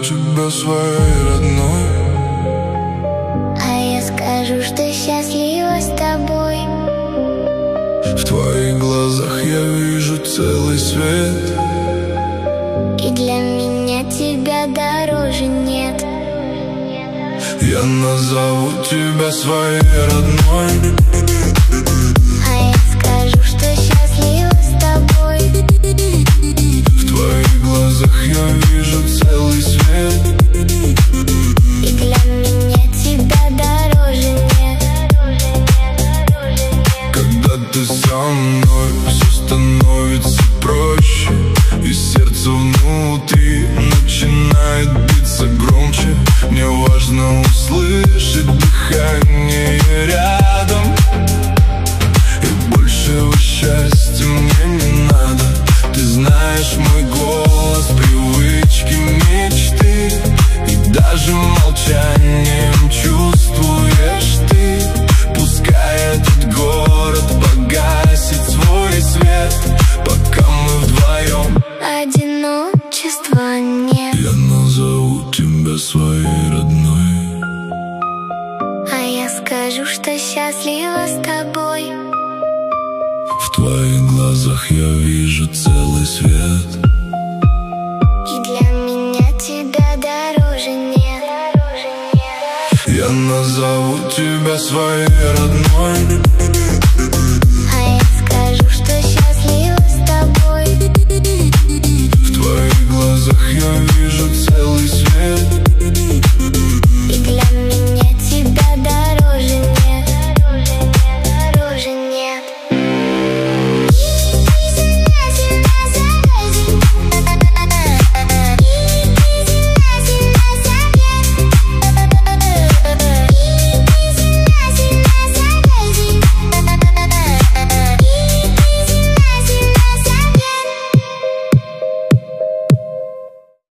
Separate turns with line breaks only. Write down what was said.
тебя своей родной.
А я скажу, что счастлива с тобой.
В твоих глазах я вижу целый свет,
И для меня тебя дороже нет.
я назову тебя своей родной.
А я скажу, что счастлива с тобой.
В твоих глазах я вижу целый свет,
И для меня тебя дороже нет.
когда ты со мной, все становится проще, и сердце внутри начинает биться громче. Мне важно услышать дыхание рядом, и большего счастья мне не надо. Ты знаешь мой голос, привычки, мечты, и даже молчанием чувствуешь ты. Пускай этот город погасит свой свет, пока мы вдвоем.
Одиночества нет.
Я назову тебя своей родной.
А я скажу, что счастлива с тобой.
В твоих глазах я вижу целый свет,